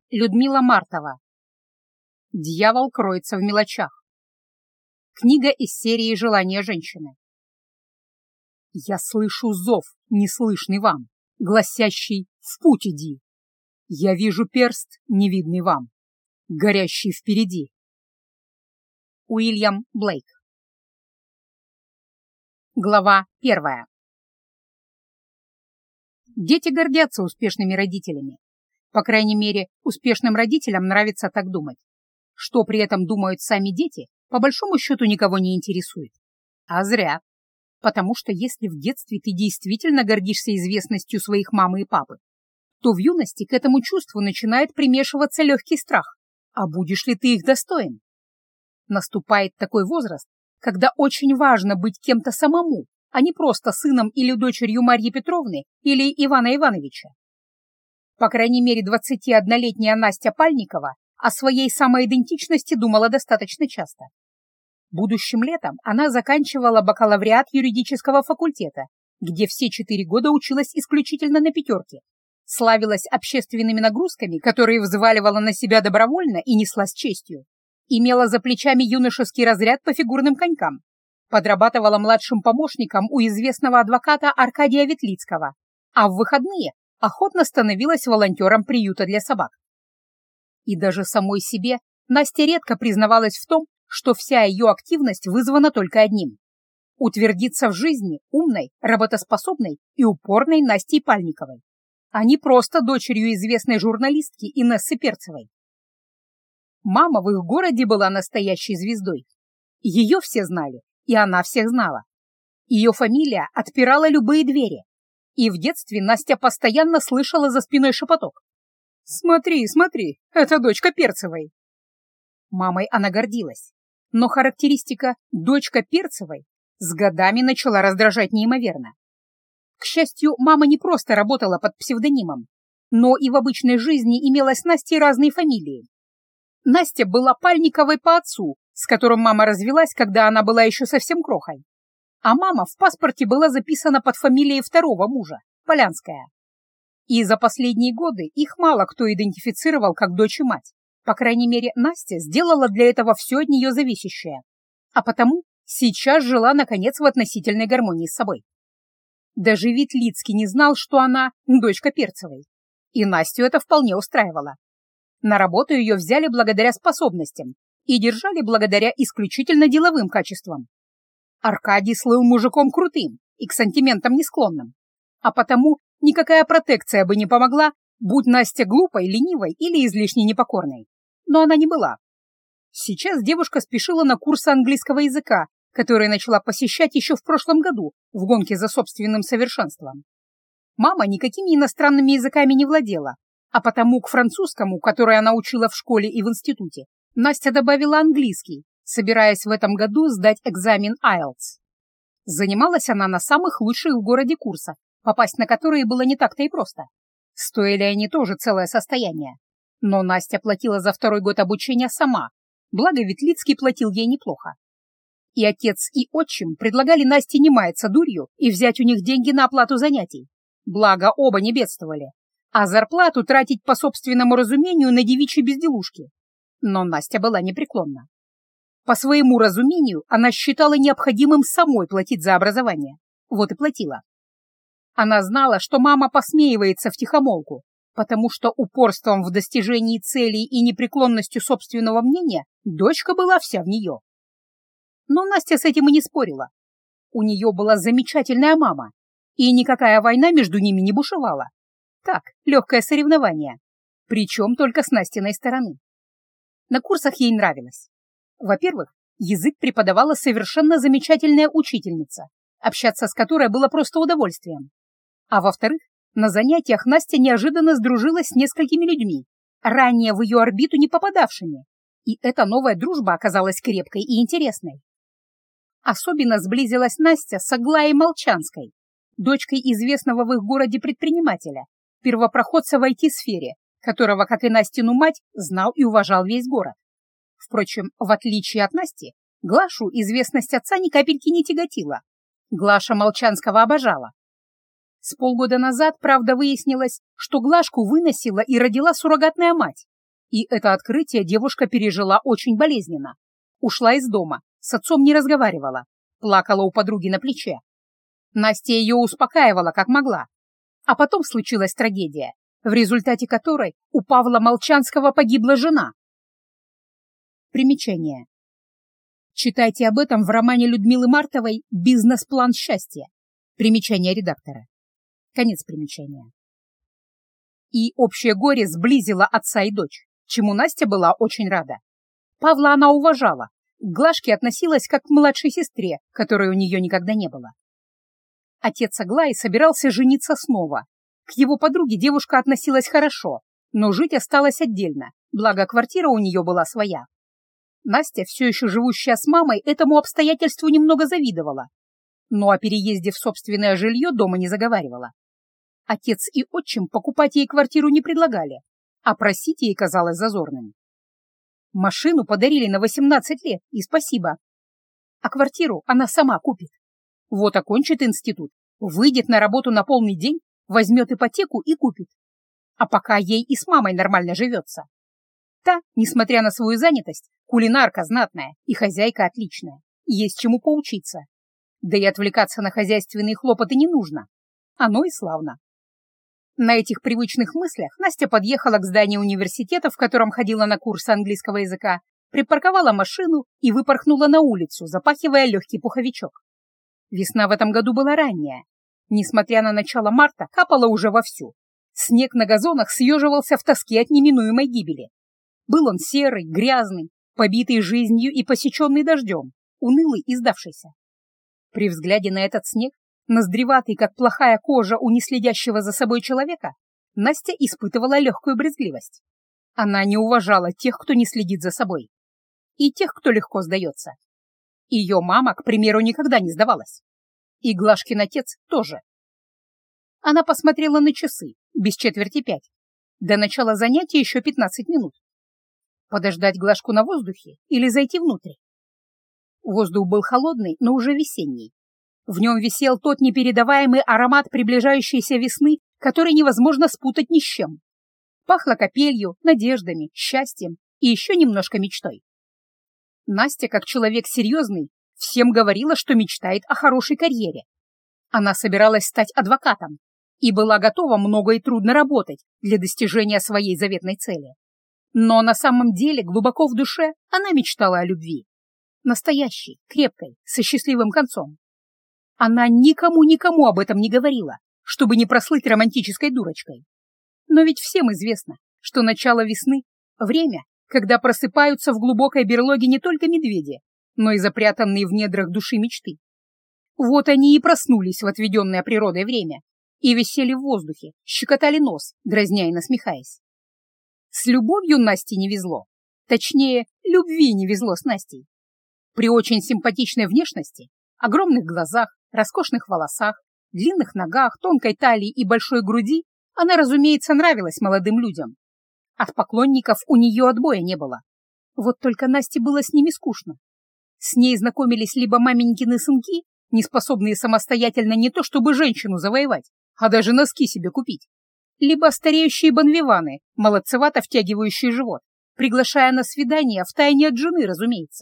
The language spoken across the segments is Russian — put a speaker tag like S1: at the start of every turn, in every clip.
S1: Людмила Мартова. Дьявол кроется в мелочах. Книга из серии «Желание женщины». Я слышу зов, неслышный вам, гласящий «В путь иди». Я вижу перст, невидный вам, горящий впереди. Уильям Блейк. Глава 1. Дети гордятся успешными родителями. По крайней мере, успешным родителям нравится так думать. Что при этом думают сами дети, по большому счету никого не интересует. А зря. Потому что если в детстве ты действительно гордишься известностью своих мамы и папы, то в юности к этому чувству начинает примешиваться легкий страх. А будешь ли ты их достоин? Наступает такой возраст, когда очень важно быть кем-то самому, а не просто сыном или дочерью Марьи Петровны или Ивана Ивановича. По крайней мере, 21-летняя Настя Пальникова о своей самоидентичности думала достаточно часто. Будущим летом она заканчивала бакалавриат юридического факультета, где все 4 года училась исключительно на пятерке, славилась общественными нагрузками, которые взваливала на себя добровольно и несла с честью, имела за плечами юношеский разряд по фигурным конькам, подрабатывала младшим помощником у известного адвоката Аркадия Ветлицкого, а в выходные охотно становилась волонтером приюта для собак. И даже самой себе Настя редко признавалась в том, что вся ее активность вызвана только одним — утвердиться в жизни умной, работоспособной и упорной Настей Пальниковой, а не просто дочерью известной журналистки Инессы Перцевой. Мама в их городе была настоящей звездой. Ее все знали, и она всех знала. Ее фамилия отпирала любые двери. И в детстве Настя постоянно слышала за спиной шепоток. «Смотри, смотри, это дочка Перцевой». Мамой она гордилась, но характеристика «дочка Перцевой» с годами начала раздражать неимоверно. К счастью, мама не просто работала под псевдонимом, но и в обычной жизни имела с Настей разные фамилии. Настя была Пальниковой по отцу, с которым мама развелась, когда она была еще совсем крохой. А мама в паспорте была записана под фамилией второго мужа, Полянская. И за последние годы их мало кто идентифицировал как дочь и мать. По крайней мере, Настя сделала для этого все от нее зависящее. А потому сейчас жила, наконец, в относительной гармонии с собой. Даже Ветлицкий не знал, что она дочка Перцевой. И Настю это вполне устраивало. На работу ее взяли благодаря способностям и держали благодаря исключительно деловым качествам. Аркадий слыл мужиком крутым и к сантиментам не склонным, а потому никакая протекция бы не помогла, будь Настя глупой, ленивой или излишне непокорной. Но она не была. Сейчас девушка спешила на курсы английского языка, которые начала посещать еще в прошлом году в гонке за собственным совершенством. Мама никакими иностранными языками не владела, а потому к французскому, который она учила в школе и в институте, Настя добавила английский, собираясь в этом году сдать экзамен IELTS. Занималась она на самых лучших в городе курсах, попасть на которые было не так-то и просто. Стоили они тоже целое состояние. Но Настя платила за 2-й год обучения сама, благо Ветлицкий платил ей неплохо. И отец, и отчим предлагали Насте не маяться дурью и взять у них деньги на оплату занятий. Благо оба не бедствовали, а зарплату тратить по собственному разумению на девичьи безделушки. Но Настя была непреклонна. По своему разумению она считала необходимым самой платить за образование. Вот и платила. Она знала, что мама посмеивается втихомолку, потому что упорством в достижении целей и непреклонностью собственного мнения дочка была вся в нее. Но Настя с этим и не спорила. У нее была замечательная мама, и никакая война между ними не бушевала. Так, легкое соревнование, причем только с Настиной стороны. На курсах ей нравилось. Во-первых, язык преподавала совершенно замечательная учительница, общаться с которой было просто удовольствием. А во-вторых, на занятиях Настя неожиданно сдружилась с несколькими людьми, ранее в ее орбиту не попадавшими, и эта новая дружба оказалась крепкой и интересной. Особенно сблизилась Настя с Аглаей Молчанской, дочкой известного в их городе предпринимателя, первопроходца в IT-сфере, которого, как и Настину мать, знал и уважал весь город. Впрочем, в отличие от Насти, Глашу известность отца ни капельки не тяготила. Глаша Молчанского обожала. С полгода назад, правда, выяснилось, что Глашку выносила и родила суррогатная мать, И это открытие девушка пережила очень болезненно. Ушла из дома, с отцом не разговаривала, плакала у подруги на плече. Настя ее успокаивала как могла. А потом случилась трагедия, в результате которой у Павла Молчанского погибла жена. Примечание. Читайте об этом в романе Людмилы Мартовой «Бизнес-план счастья». Примечание редактора. Конец примечания. И общее горе сблизило отца и дочь, чему Настя была очень рада. Павла она уважала, к Глашке относилась как к младшей сестре, которой у нее никогда не было. Отец Аглаи собирался жениться снова. К его подруге девушка относилась хорошо, но жить осталось отдельно, благо квартира у нее была своя. Настя, все еще живущая с мамой, этому обстоятельству немного завидовала, но о переезде в собственное жилье дома не заговаривала. Отец и отчим покупать ей квартиру не предлагали, а просить ей казалось зазорным. Машину подарили на 18 лет, и спасибо. А квартиру она сама купит. Вот окончит институт, выйдет на работу на полный день, возьмет ипотеку и купит. А пока ей и с мамой нормально живется. Та, несмотря на свою занятость, кулинарка знатная и хозяйка отличная, есть чему поучиться. Да и отвлекаться на хозяйственные хлопоты не нужно. Оно и славно. На этих привычных мыслях Настя подъехала к зданию университета, в котором ходила на курсы английского языка, припарковала машину и выпорхнула на улицу, запахивая легкий пуховичок. Весна в этом году была ранняя. Несмотря на начало марта, капало уже вовсю. Снег на газонах съеживался в тоске от неминуемой гибели. Был он серый, грязный, побитый жизнью и посеченный дождем, унылый и сдавшийся. При взгляде на этот снег, ноздреватый, как плохая кожа у неследящего за собой человека, Настя испытывала легкую брезгливость. Она не уважала тех, кто не следит за собой, и тех, кто легко сдается. Ее мама, к примеру, никогда не сдавалась. И Глашкин отец тоже. Она посмотрела на часы, без 4:45. До начала занятия еще 15 минут. Подождать Глашку на воздухе или зайти внутрь? Воздух был холодный, но уже весенний. В нем висел тот непередаваемый аромат приближающейся весны, который невозможно спутать ни с чем. Пахло капелью, надеждами, счастьем и еще немножко мечтой. Настя, как человек серьезный, всем говорила, что мечтает о хорошей карьере. Она собиралась стать адвокатом и была готова много и трудно работать для достижения своей заветной цели. Но на самом деле, глубоко в душе, она мечтала о любви. Настоящей, крепкой, со счастливым концом. Она никому об этом не говорила, чтобы не прослыть романтической дурочкой. Но ведь всем известно, что начало весны — время, когда просыпаются в глубокой берлоге не только медведи, но и запрятанные в недрах души мечты. Вот они и проснулись в отведенное природой время и висели в воздухе, щекотали нос, дразня и насмехаясь. С любовью Насте не везло. Точнее, любви не везло с Настей. При очень симпатичной внешности, огромных глазах, роскошных волосах, длинных ногах, тонкой талии и большой груди она, разумеется, нравилась молодым людям. От поклонников у нее отбоя не было. Вот только Насте было с ними скучно. С ней знакомились либо маменькины сынки, не способные самостоятельно не то чтобы женщину завоевать, а даже носки себе купить, либо стареющие бонвиваны, молодцевато втягивающие живот, приглашая на свидание втайне от жены, разумеется.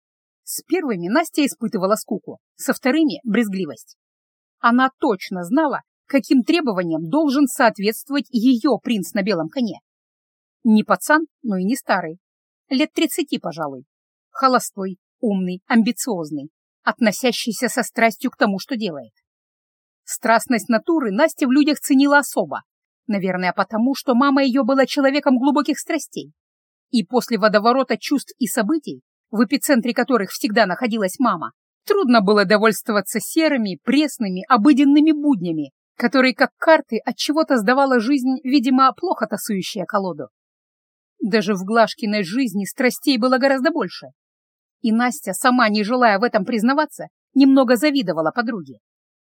S1: С первыми Настя испытывала скуку, со вторыми — брезгливость. Она точно знала, каким требованиям должен соответствовать ее принц на белом коне. Не пацан, но и не старый. Лет 30, пожалуй. Холостой, умный, амбициозный, относящийся со страстью к тому, что делает. Страстность натуры Настя в людях ценила особо, наверное, потому, что мама ее была человеком глубоких страстей. И после водоворота чувств и событий, в эпицентре которых всегда находилась мама, трудно было довольствоваться серыми, пресными, обыденными буднями, которые, как карты, от чего-то сдавала жизнь, видимо, плохо тасующая колоду. Даже в Глашкиной жизни страстей было гораздо больше. И Настя, сама не желая в этом признаваться, немного завидовала подруге.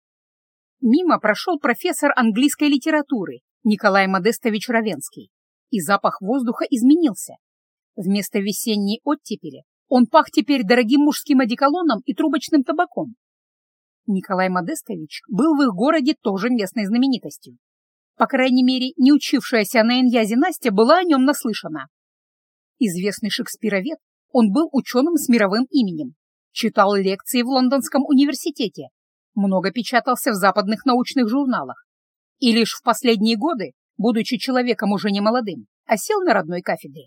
S1: Мимо прошел профессор английской литературы Николай Модестович Равенский, и запах воздуха изменился. Вместо весенней оттепели он пах теперь дорогим мужским одеколоном и трубочным табаком. Николай Модестович был в их городе тоже местной знаменитостью. По крайней мере, не учившаяся на иньязе Настя была о нем наслышана. Известный шекспировед, он был ученым с мировым именем, читал лекции в Лондонском университете, много печатался в западных научных журналах и лишь в последние годы, будучи человеком уже не молодым, осел на родной кафедре.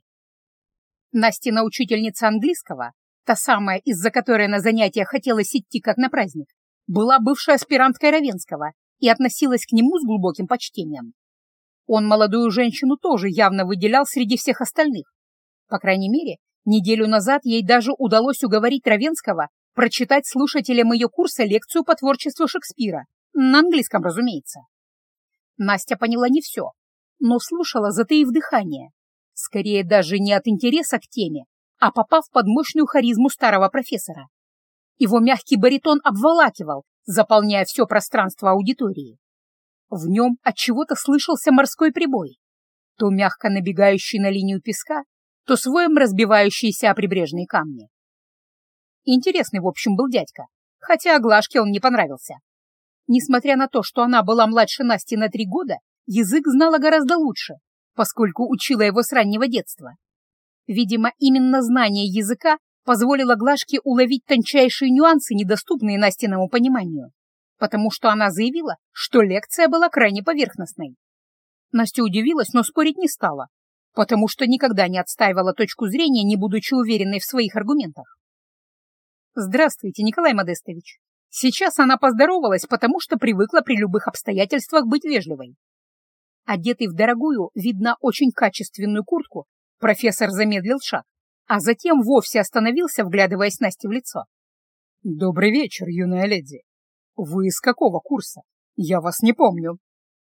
S1: Настина учительница английского, та самая, из-за которой на занятия хотелось идти как на праздник, была бывшей аспиранткой Равенского и относилась к нему с глубоким почтением. Он молодую женщину тоже явно выделял среди всех остальных. По крайней мере, неделю назад ей даже удалось уговорить Равенского прочитать слушателям ее курса лекцию по творчеству Шекспира, на английском, разумеется. Настя поняла не все, но слушала, затаив дыхание, скорее даже не от интереса к теме, а попав под мощную харизму старого профессора. Его мягкий баритон обволакивал, заполняя все пространство аудитории. В нем отчего-то слышался морской прибой, то мягко набегающий на линию песка, то с воем разбивающийся о прибрежные камни. Интересный, в общем, был дядька, хотя Глашке он не понравился. Несмотря на то, что она была младше Насти на 3 года, язык знала гораздо лучше, поскольку учила его с раннего детства. Видимо, именно знание языка позволило Глашке уловить тончайшие нюансы, недоступные Настиному пониманию, потому что она заявила, что лекция была крайне поверхностной. Настя удивилась, но спорить не стала, потому что никогда не отстаивала точку зрения, не будучи уверенной в своих аргументах. «Здравствуйте, Николай Модестович». Сейчас она поздоровалась, потому что привыкла при любых обстоятельствах быть вежливой. Одетый в дорогую, видно, очень качественную куртку, профессор замедлил шаг, а затем вовсе остановился, вглядываясь Насте в лицо. «Добрый вечер, юная леди. Вы из какого курса? Я вас не помню».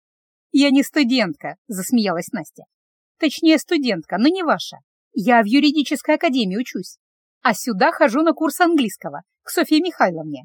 S1: «Я не студентка», — засмеялась Настя. «Точнее, студентка, но не ваша. Я в юридической академии учусь, а сюда хожу на курс английского, к Софье Михайловне».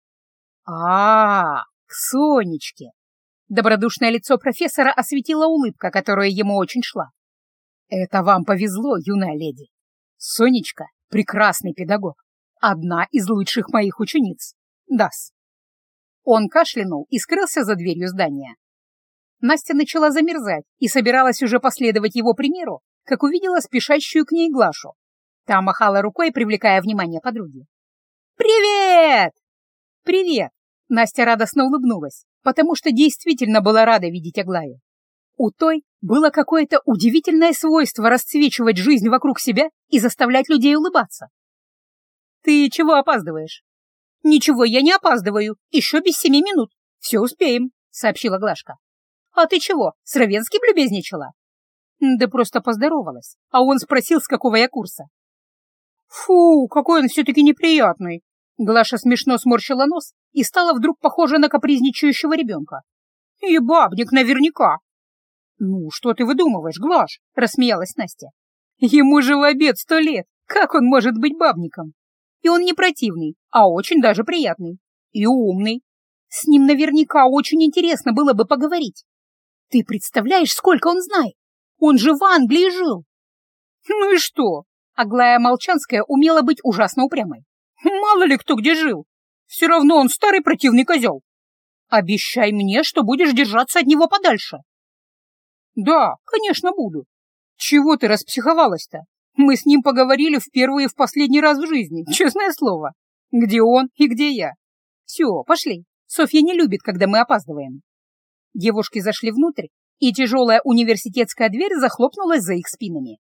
S1: К Сонечке. Добродушное лицо профессора осветила улыбка, которая ему очень шла. Это вам повезло, юная леди. Сонечка — прекрасный педагог, одна из лучших моих учениц. Да-с. Он кашлянул и скрылся за дверью здания. Настя начала замерзать и собиралась уже последовать его примеру, как увидела спешащую к ней Глашу. Та махала рукой, привлекая внимание подруги. «Привет!» «Привет!» Настя радостно улыбнулась, потому что действительно была рада видеть Аглаю. У той было какое-то удивительное свойство расцвечивать жизнь вокруг себя и заставлять людей улыбаться. «Ты чего опаздываешь?» «Ничего, я не опаздываю, еще без 7 минут. Все успеем», — сообщила Глашка. «А ты чего, с Равенским любезничала?» «Да просто поздоровалась, а он спросил, с какого я курса». «Фу, какой он все-таки неприятный!» Глаша смешно сморщила нос и стала вдруг похожа на капризничающего ребенка. «И бабник наверняка!» «Ну, что ты выдумываешь, Глаш?» — рассмеялась Настя. «Ему же в обед 100 лет! Как он может быть бабником? И он не противный, а очень даже приятный. И умный. С ним наверняка очень интересно было бы поговорить. Ты представляешь, сколько он знает? Он же в Англии жил!» «Ну и что?» Аглая Молчанская умела быть ужасно упрямой. «Мало ли кто где жил. Все равно он старый противный козел. Обещай мне, что будешь держаться от него подальше». «Да, конечно, буду. Чего ты распсиховалась-то? Мы с ним поговорили в первый и в последний раз в жизни, честное слово. Где он и где я? Все, пошли. Софья не любит, когда мы опаздываем». Девушки зашли внутрь, и тяжелая университетская дверь захлопнулась за их спинами.